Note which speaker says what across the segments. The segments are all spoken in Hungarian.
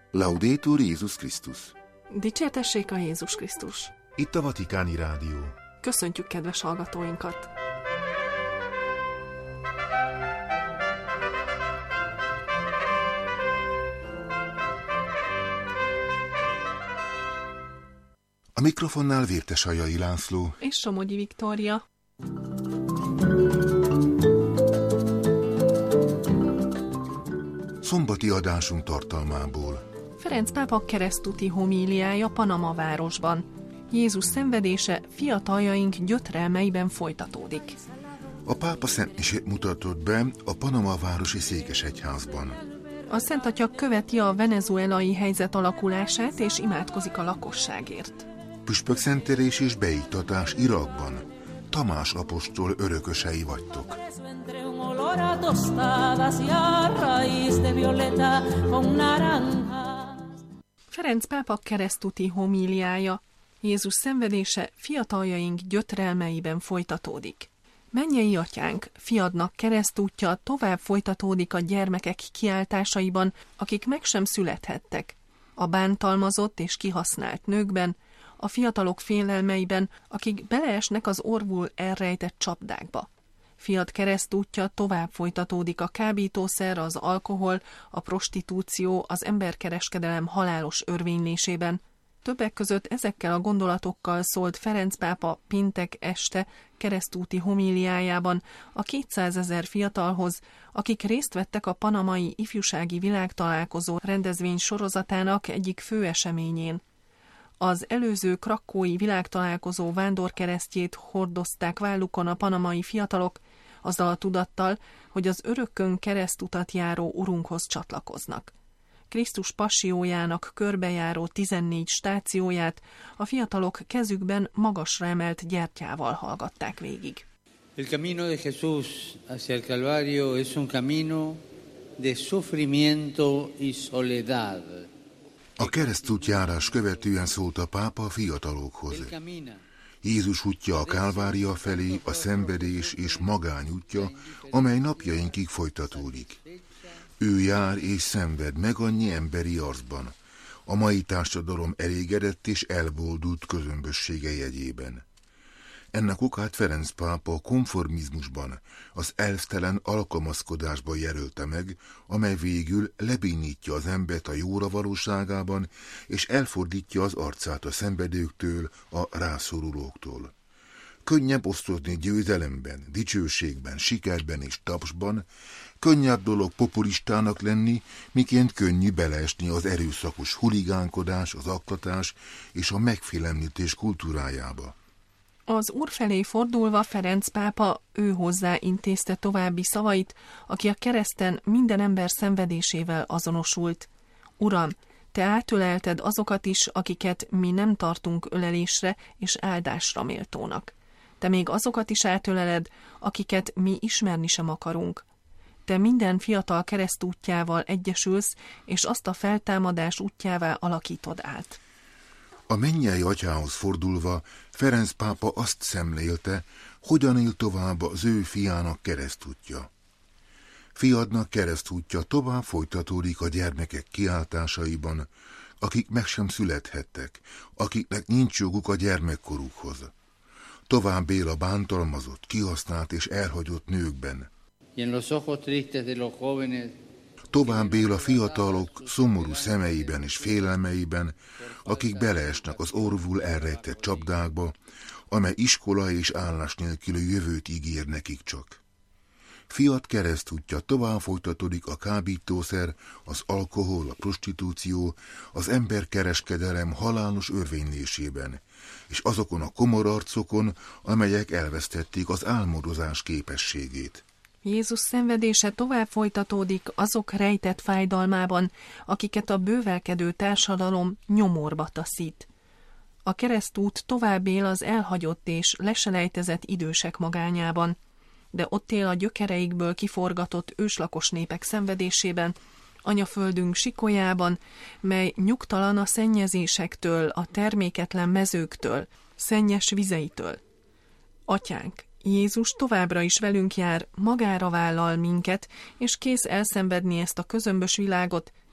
Speaker 1: Laudetur Jézus Krisztus.
Speaker 2: Dicsértessék a Jézus Krisztus.
Speaker 1: Itt a Vatikáni Rádió.
Speaker 2: Köszöntjük kedves hallgatóinkat!
Speaker 1: A mikrofonnál Vértesajai László
Speaker 2: és Somogyi Viktória.
Speaker 1: Szombati adásunk tartalmából.
Speaker 2: Ferenc pápa keresztúti homíliája Panama városban. Jézus szenvedése fiataljaink gyötrelmeiben folytatódik.
Speaker 1: A pápa szentmisét mutatott be a Panama városi székesegyházban.
Speaker 2: A Szent Atya követi a venezuelai helyzet alakulását és imádkozik a lakosságért.
Speaker 1: Püspökszentelés és beiktatás Irakban. Tamás apostol örökösei vagytok.
Speaker 2: Ferenc pápa keresztúti homíliája. Jézus szenvedése fiataljaink gyötrelmeiben folytatódik. Mennyei Atyánk, fiadnak keresztútja tovább folytatódik a gyermekek kiáltásaiban, akik meg sem születhettek. A bántalmazott és kihasznált nőkben, a fiatalok félelmeiben, akik beleesnek az orvul elrejtett csapdákba. Fiad keresztútja tovább folytatódik a kábítószer, az alkohol, a prostitúció, az emberkereskedelem halálos örvénylésében. Többek között ezekkel a gondolatokkal szólt Ferenc pápa péntek este keresztúti homíliájában a 200 000 fiatalhoz, akik részt vettek a panamai ifjúsági világtalálkozó rendezvény sorozatának egyik fő eseményén. Az előző krakkói világtalálkozó vándorkeresztjét hordozták vállukon a panamai fiatalok, azzal a tudattal, hogy az örökkön keresztutat járó Urunkhoz csatlakoznak. Krisztus passziójának körbejáró 14 stációját a fiatalok kezükben magasra emelt gyertyával hallgatták végig.
Speaker 3: El camino de Jesús hacia el Calvario es un camino de sufrimiento y soledad.
Speaker 1: A keresztútjárás követően szólt a pápa a fiatalokhoz. Jézus útja a Kálvária felé, a szenvedés és magány útja, amely napjainkig folytatódik. Ő jár és szenved meg annyi emberi arcban, a mai társadalom elégedett és elboldult közömbössége jegyében. Ennek okát Ferenc pápa a konformizmusban, az elvtelen alkalmazkodásban jelölte meg, amely végül lebénítja az embert a jóra valóságában, és elfordítja az arcát a szenvedőktől, a rászorulóktól. Könnyebb osztozni győzelemben, dicsőségben, sikerben és tapsban, könnyebb dolog populistának lenni, miként könnyű beleesni az erőszakos huligánkodás, az aklatás és a megfélemlítés kultúrájába.
Speaker 2: Az Úr felé fordulva Ferenc pápa őhozzá intézte további szavait, aki a kereszten minden ember szenvedésével azonosult. Uram, te átölelted azokat is, akiket mi nem tartunk ölelésre és áldásra méltónak. Te még azokat is átöleled, akiket mi ismerni sem akarunk. Te minden fiatal keresztútjával egyesülsz, és azt a feltámadás útjává alakítod át.
Speaker 1: A mennyei atyához fordulva Ferenc pápa azt szemlélte, hogyan él tovább az ő fiának keresztútja. Fiadnak keresztútja tovább folytatódik a gyermekek kiáltásaiban, akik meg sem születhettek, akiknek nincs joguk a gyermekkorukhoz. Tovább él a bántalmazott, kihasznált és elhagyott nőkben. Tovább él a fiatalok szomorú szemeiben és félelmeiben, akik beleesnek az orvul elrejtett csapdákba, amely iskola és állás nélküli jövőt ígér nekik csak. Fiat keresztútja tovább folytatódik a kábítószer, az alkohol, a prostitúció, az emberkereskedelem halálos örvénylésében, és azokon a komor arcokon, amelyek elvesztették az álmodozás képességét.
Speaker 2: Jézus szenvedése tovább folytatódik azok rejtett fájdalmában, akiket a bővelkedő társadalom nyomorba taszít. A keresztút tovább él az elhagyott és leselejtezett idősek magányában, de ott él a gyökereikből kiforgatott őslakos népek szenvedésében, anyaföldünk sikolyában, mely nyugtalan a szennyezésektől, a terméketlen mezőktől, szennyes vizeitől. Atyánk, Jézus továbbra is velünk jár, magára vállal minket, és kész elszenvedni ezt a közömbös világot,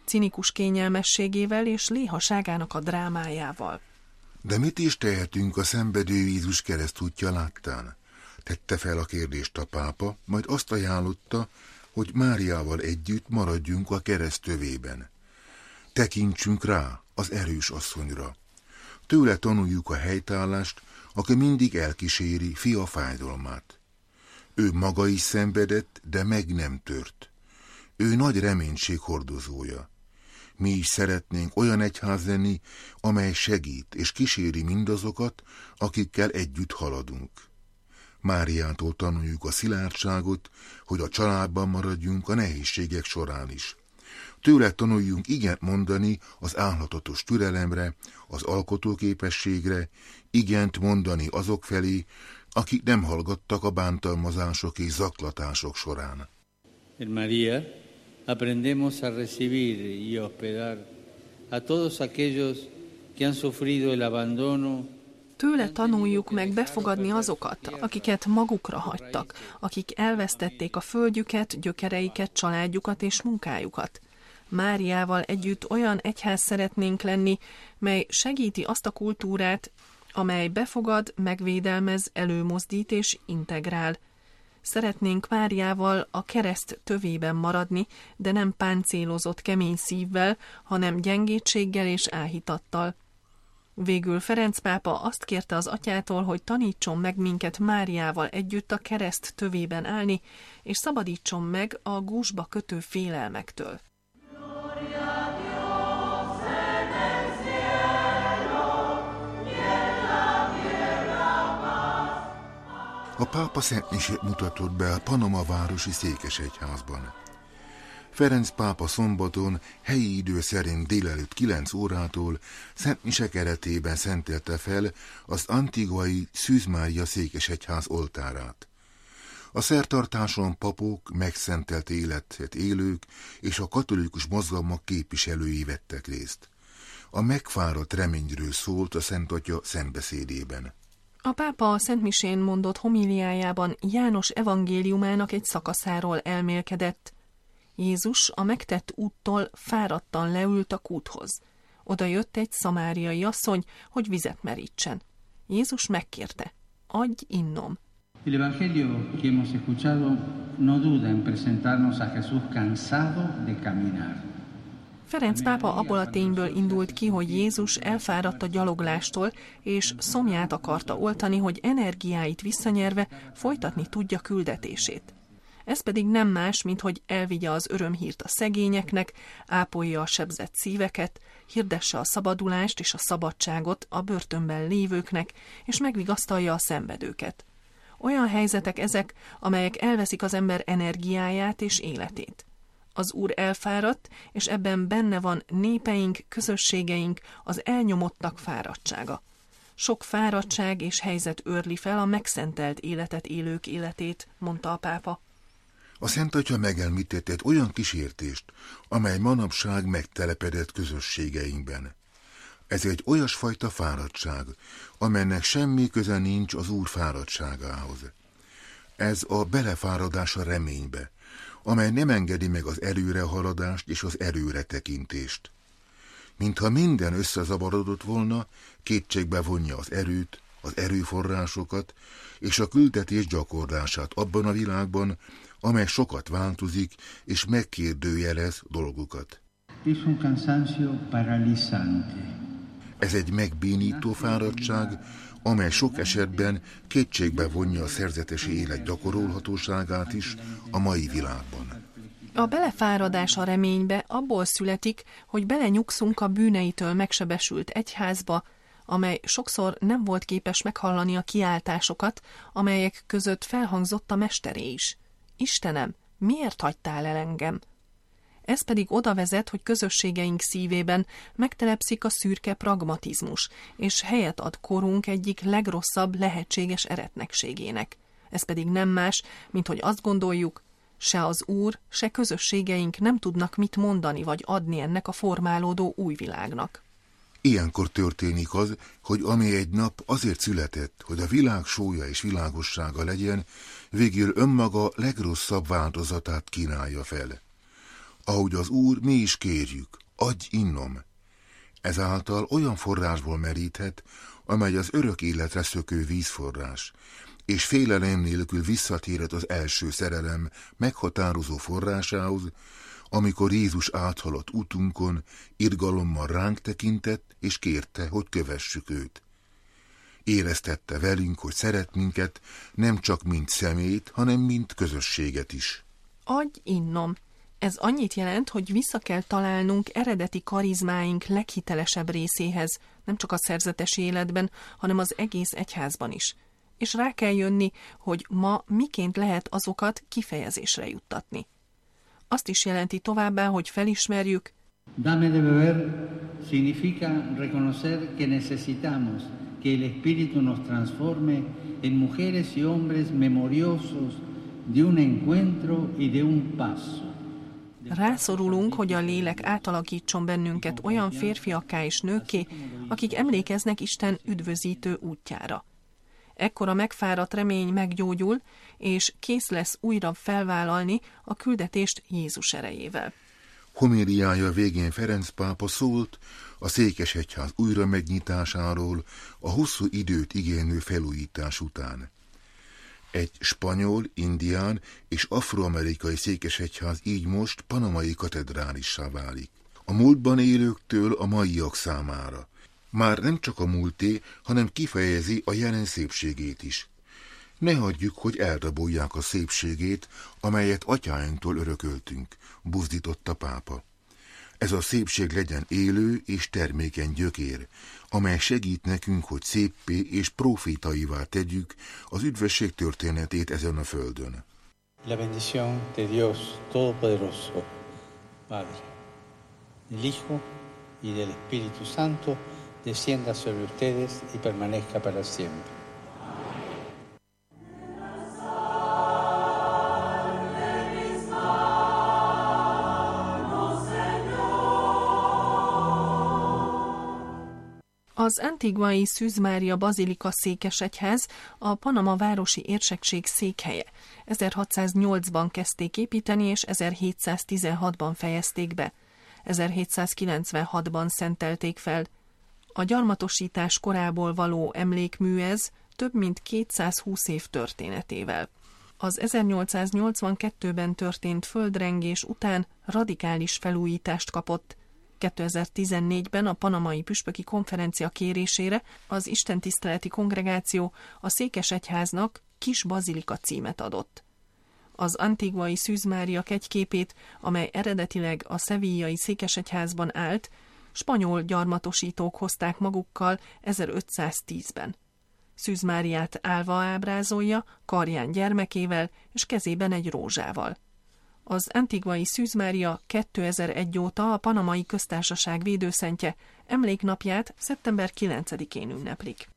Speaker 2: cinikus kényelmességével és léhaságának a drámájával.
Speaker 1: De mit is tehetünk a szenvedő Jézus keresztútja láttán? Tette fel a kérdést a pápa, majd azt ajánlotta, hogy Máriával együtt maradjunk a kereszt tövében. Tekintsünk rá, az erős asszonyra. Tőle tanuljuk a helytállást, aki mindig elkíséri fia fájdalmát. Ő maga is szenvedett, de meg nem tört. Ő nagy reménység hordozója. Mi is szeretnénk olyan egyház lenni, amely segít és kíséri mindazokat, akikkel együtt haladunk. Máriától tanuljuk a szilárdságot, hogy a családban maradjunk a nehézségek során is. Tőle tanuljunk igent mondani az álhatatos türelemre, az alkotóképességre, igent mondani azok felé, akik nem hallgattak a bántalmazások és zaklatások során.
Speaker 3: En María aprendemos a recibir y hospedar a todos aquellos que han sufrido el abandono.
Speaker 2: Tőle tanuljuk meg befogadni azokat, akiket magukra hagytak, akik elvesztették a földjüket, gyökereiket, családjukat és munkájukat. Máriával együtt olyan egyház szeretnénk lenni, mely segíti azt a kultúrát, amely befogad, megvédelmez, előmozdít és integrál. Szeretnénk Máriával a kereszt tövében maradni, de nem páncélozott kemény szívvel, hanem gyengétséggel és áhítattal. Végül Ferenc pápa azt kérte az atyától, hogy tanítson meg minket Máriával együtt a kereszt tövében állni, és szabadítson meg a gúzsba kötő félelmektől.
Speaker 1: A pápa szentmisét mutatott be a Panama városi székesegyházban. Ferenc pápa szombaton helyi idő szerint délelőtt 9 órától szentmise keretében szentelte fel az antiguai Szűz Mária székesegyház oltárát. A szertartáson papok, megszentelt életet élők és a katolikus mozgalmak képviselői vettek részt. A megfáradt reményről szólt a Szent Atya szentbeszédében.
Speaker 2: A pápa a szentmisén mondott homíliájában János evangéliumának egy szakaszáról elmélkedett. Jézus a megtett úttól fáradtan leült a kúthoz. Oda jött egy szamáriai asszony, hogy vizet merítsen. Jézus megkérte: adj innom.
Speaker 3: El evangelio que hemos escuchado no duda en presentarnos a Jesús cansado de caminar.
Speaker 2: Ferenc pápa abból a tényből indult ki, hogy Jézus elfáradt a gyaloglástól, és szomját akarta oltani, hogy energiáit visszanyerve folytatni tudja küldetését. Ez pedig nem más, mint hogy elvigye az örömhírt a szegényeknek, ápolja a sebzett szíveket, hirdesse a szabadulást és a szabadságot a börtönben lévőknek, és megvigasztalja a szenvedőket. Olyan helyzetek ezek, amelyek elveszik az ember energiáját és életét. Az Úr elfáradt, és ebben benne van népeink, közösségeink, az elnyomottak fáradtsága. Sok fáradtság és helyzet őrli fel a megszentelt életet élők életét, mondta a pápa.
Speaker 1: A Szent Atya megemlített egy olyan kísértést, amely manapság megtelepedett közösségeinkben. Ez egy olyasfajta fáradtság, amelynek semmi köze nincs az Úr fáradtságához. Ez a belefáradás a reménybe, amely nem engedi meg az előrehaladást és az előre tekintést. Mintha minden összezavarodott volna, kétségbe vonja az erőt, az erőforrásokat és a küldetés gyakorlását abban a világban, amely sokat változik és megkérdőjelez dolgokat. Ez egy megbénító fáradtság, amely sok esetben kétségbe vonja a szerzetesi élet gyakorolhatóságát is a mai világban.
Speaker 2: A belefáradás a reménybe abból születik, hogy belenyugszunk a bűneitől megsebesült egyházba, amely sokszor nem volt képes meghallani a kiáltásokat, amelyek között felhangzott a mesteré is. Istenem, miért hagytál el engem? Ez pedig oda vezet, hogy közösségeink szívében megtelepszik a szürke pragmatizmus, és helyet ad korunk egyik legrosszabb lehetséges eretnekségének. Ez pedig nem más, mint hogy azt gondoljuk, se az Úr, se közösségeink nem tudnak mit mondani vagy adni ennek a formálódó új világnak.
Speaker 1: Ilyenkor történik az, hogy ami egy nap azért született, hogy a világ sója és világossága legyen, végül önmaga legrosszabb változatát kínálja fel. Ahogy az Úr, mi is kérjük, adj innom. Ezáltal olyan forrásból meríthet, amely az örök életre szökő vízforrás, és félelem nélkül visszatérhet az első szerelem meghatározó forrásához, amikor Jézus áthaladt útunkon, irgalommal ránk tekintett, és kérte, hogy kövessük őt. Éreztette velünk, hogy szeret minket, nem csak mint személyt, hanem mint közösséget is.
Speaker 2: Adj innom. Ez annyit jelent, hogy vissza kell találnunk eredeti karizmáink leghitelesebb részéhez, nem csak a szerzetesi életben, hanem az egész egyházban is. És rá kell jönni, hogy ma miként lehet azokat kifejezésre juttatni. Azt is jelenti továbbá, hogy felismerjük.
Speaker 3: Dame de beber significa reconocer que necesitamos que el Espíritu nos transforme en mujeres y hombres memoriosos de un encuentro y de un paso.
Speaker 2: Rászorulunk, hogy a lélek átalakítson bennünket olyan férfiakká és nőkké, akik emlékeznek Isten üdvözítő útjára. Ekkor a megfáradt remény meggyógyul, és kész lesz újra felvállalni a küldetést Jézus erejével.
Speaker 1: Homéliája végén Ferenc pápa szólt a székesegyház újra megnyitásáról a hosszú időt igénylő felújítás után. Egy spanyol, indián és afroamerikai székesegyház így most panamai katedrálissá válik. A múltban élőktől a maiak számára. Már nem csak a múlté, hanem kifejezi a jelen szépségét is. Ne hagyjuk, hogy elrabolják a szépségét, amelyet atyáinktól örököltünk, buzdította pápa. Ez a szépség legyen élő és termékeny gyökér, amely segít nekünk, hogy széppé és profétaivá tegyük az üdvösség történetét ezen a földön.
Speaker 3: La bendición de Dios Todopoderoso, Padre, del Hijo y del Espíritu Santo, descienda sobre ustedes y permanezca para siempre.
Speaker 2: Az antiguai Szűz Mária Bazilika székesegyház a Panama városi érsekség székhelye. 1608-ban kezdték építeni, és 1716-ban fejezték be. 1796-ban szentelték fel. A gyarmatosítás korából való emlékmű ez, több mint 220 év történetével. Az 1882-ben történt földrengés után radikális felújítást kapott. 2014-ben a Panamai Püspöki Konferencia kérésére az istentiszteleti kongregáció a székesegyháznak Kis Bazilika címet adott. Az antiguai Szűz Mária kegyképét, amely eredetileg a sevillai székesegyházban állt, spanyol gyarmatosítók hozták magukkal 1510-ben. Szűz Máriát állva ábrázolja, karján gyermekével és kezében egy rózsával. Az antiguai Szűz Mária 2001 óta a Panamai Köztársaság védőszentje, emléknapját szeptember 9-én ünneplik.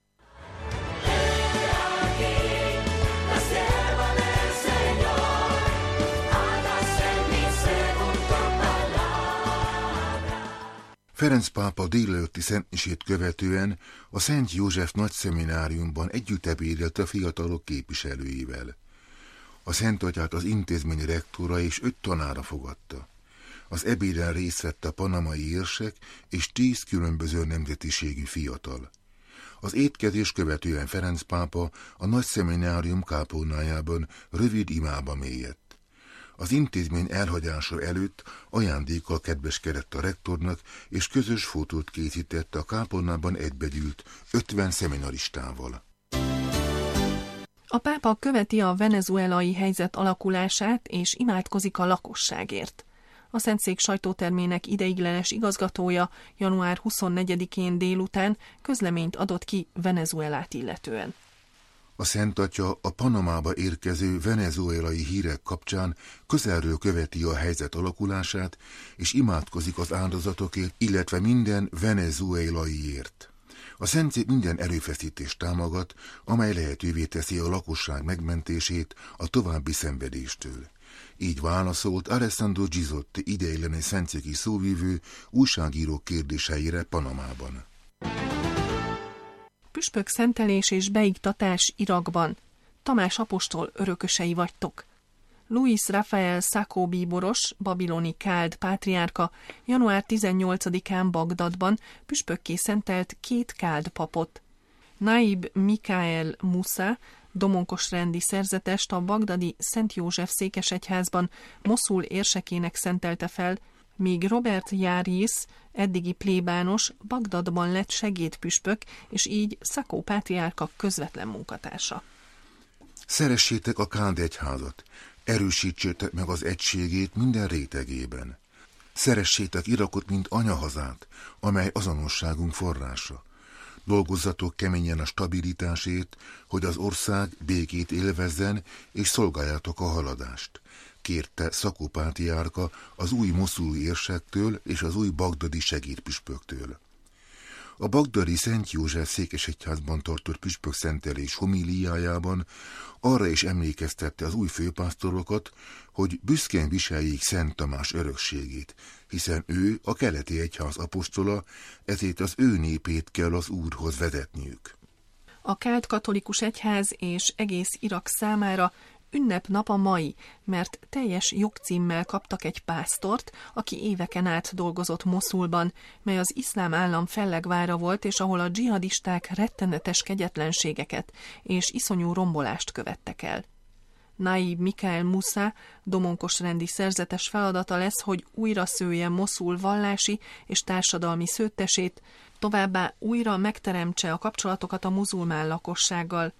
Speaker 1: Ferenc pápa délelőtti szentmisét követően a Szent József Nagyszemináriumban együtt ebédelt a fiatalok képviselőivel. A Szentatyát az intézmény rektora és 5 tanára fogadta. Az ebéden részt vett a panamai érsek és 10 különböző nemzetiségű fiatal. Az étkezés követően Ferenc pápa a Nagyszeminárium kápolnájában rövid imába mélyedt. Az intézmény elhagyása előtt ajándékkal kedveskedett a rektornak, és közös fotót készített a kápolnában egybegyűlt 50 szeminaristával.
Speaker 2: A pápa követi a venezuelai helyzet alakulását, és imádkozik a lakosságért. A Szentszék sajtótermének ideiglenes igazgatója január 24-én délután közleményt adott ki Venezuelát illetően.
Speaker 1: A Szent Atya a Panamába érkező venezuelai hírek kapcsán közelről követi a helyzet alakulását, és imádkozik az áldozatokért, illetve minden venezuelaiért. A Szentszék minden erőfeszítést támogat, amely lehetővé teszi a lakosság megmentését a további szenvedéstől. Így válaszolt Alessandro Gisotti ideiglenes szentszéki szóvivő újságírók kérdéseire Panamában.
Speaker 2: Püspök szentelés és beiktatás Irakban. Tamás apostol örökösei vagytok. Luis Rafael Sacco bíboros, babiloni káld pátriárka január 18-án Bagdadban püspökké szentelt 2 káld papot. Naib Mikael Musa, domonkosrendi szerzetest a bagdadi Szent József székesegyházban Moszul érsekének szentelte fel, míg Robert Járész, eddigi plébános, Bagdadban lett segédpüspök, és így Sacco pátriárka közvetlen munkatársa.
Speaker 1: Szeressétek a káld egyházat, erősítsétek meg az egységét minden rétegében. Szeressétek Irakot, mint anyahazát, amely azonosságunk forrása. Dolgozzatok keményen a stabilitásért, hogy az ország békét élvezzen, és szolgáljátok a haladást, kérte Sacco pátriárka az új moszuli érsektől és az új bagdadi segédpüspöktől. A bagdadi Szent József székesegyházban tartott püspökszentelés homíliájában arra is emlékeztette az új főpásztorokat, hogy büszkén viseljék Szent Tamás örökségét, hiszen ő a keleti egyház apostola, ezért az ő népét kell az Úrhoz vezetniük.
Speaker 2: A káld katolikus egyház és egész Irak számára ünnepnap a mai, mert teljes jogcímmel kaptak egy pásztort, aki éveken át dolgozott Moszulban, mely az iszlám állam fellegvára volt, és ahol a dzsihadisták rettenetes kegyetlenségeket és iszonyú rombolást követtek el. Naib Mikael Musa domonkosrendi szerzetes feladata lesz, hogy újra szője Moszul vallási és társadalmi szőttesét, továbbá újra megteremtse a kapcsolatokat a muzulmán lakossággal.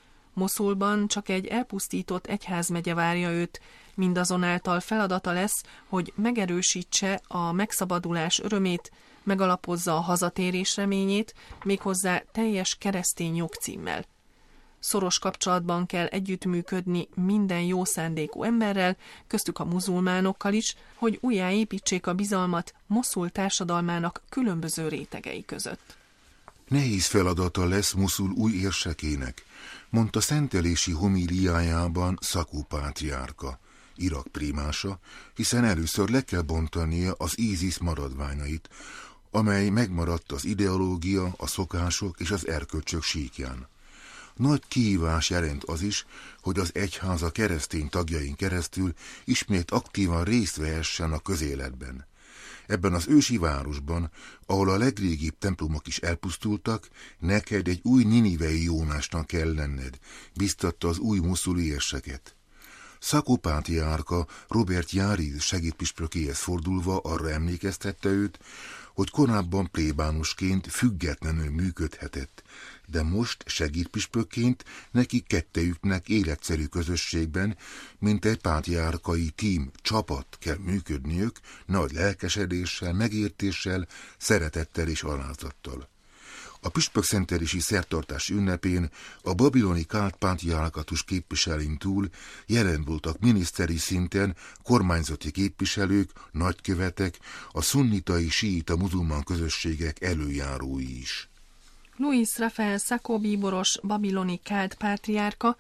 Speaker 2: Moszulban csak egy elpusztított egyházmegye várja őt, mindazonáltal feladata lesz, hogy megerősítse a megszabadulás örömét, megalapozza a hazatérés reményét, méghozzá teljes keresztény jogcímmel. Szoros kapcsolatban kell együttműködni minden jó szándékú emberrel, köztük a muzulmánokkal is, hogy újjáépítsék a bizalmat Moszul társadalmának különböző rétegei között.
Speaker 1: Nehéz feladata lesz Moszul új érsekének, mondta szentelési homíliájában Sacco pátriárka, Irak primása, hiszen először le kell bontania az ISIS maradványait, amely megmaradt az ideológia, a szokások és az erkölcsök síkján. Nagy kihívás jelent az is, hogy az egyház a keresztény tagjain keresztül ismét aktívan részt vehessen a közéletben. Ebben az ősi városban, ahol a legrégibb templomok is elpusztultak, neked egy új ninivei Jónásnak kell lenned, biztatta az új moszuli érseket. Sacco pátriárka Robert Járész segédpüspökéhez fordulva arra emlékeztette őt, hogy korábban plébánosként függetlenül működhetett, de most segédpüspökként neki kettejüknek életszerű közösségben, mint egy pátriárkai tím, csapat kell működniük, nagy lelkesedéssel, megértéssel, szeretettel és alázattal. A püspökszentelési szertartás ünnepén a babiloni káld pátriárkatus képviselőin túl jelen voltak miniszteri szinten kormányzati képviselők, nagykövetek, a szunnitai síita muzulmán közösségek előjárói is.
Speaker 2: Luis Rafael Sacco bíboros, babiloni káld pátriárka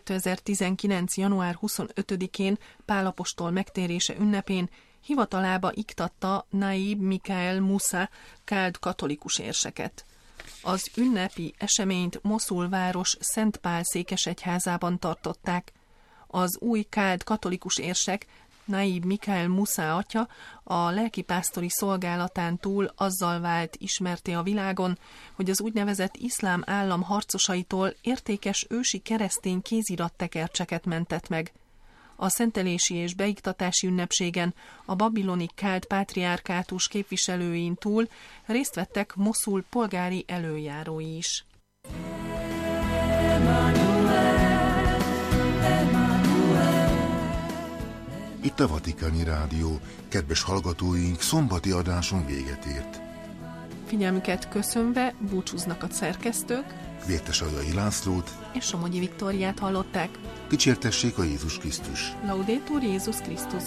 Speaker 2: 2019. január 25-én Pál apostol megtérése ünnepén hivatalába iktatta Naib Mikael Musa káld katolikus érseket. Az ünnepi eseményt Moszul város Szent Pál székesegyházában tartották. Az új káld katolikus érsek, Naib Mikael Musa atya a lelkipásztori szolgálatán túl azzal vált ismerté a világon, hogy az úgynevezett iszlám állam harcosaitól értékes ősi keresztény kézirattekercseket mentett meg. A szentelési és beiktatási ünnepségen a babiloni káld pátriárkátus képviselőin túl részt vettek Moszul polgári előjárói is.
Speaker 1: Itt a Vatikáni Rádió, kedves hallgatóink, szombati adáson véget ért.
Speaker 2: Figyelmüket köszönve búcsúznak a szerkesztők,
Speaker 1: Vértes Aljai Lászlót
Speaker 2: és Somogyi Viktóriát hallották.
Speaker 1: Dicsértessék a Jézus Krisztus!
Speaker 2: Laudetur Jézus Krisztus!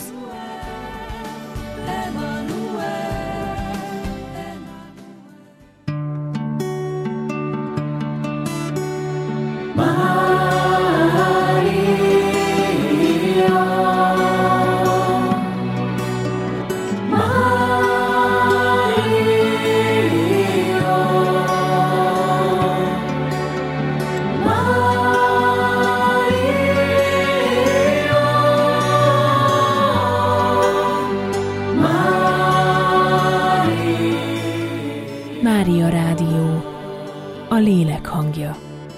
Speaker 4: Mária Rádió, a lélek hangja.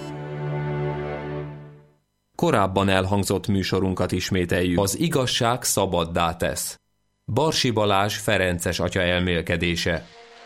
Speaker 5: Korábban elhangzott műsorunkat ismételjük. Az igazság szabaddá tesz. Barsi Balázs ferences atya elmélkedése.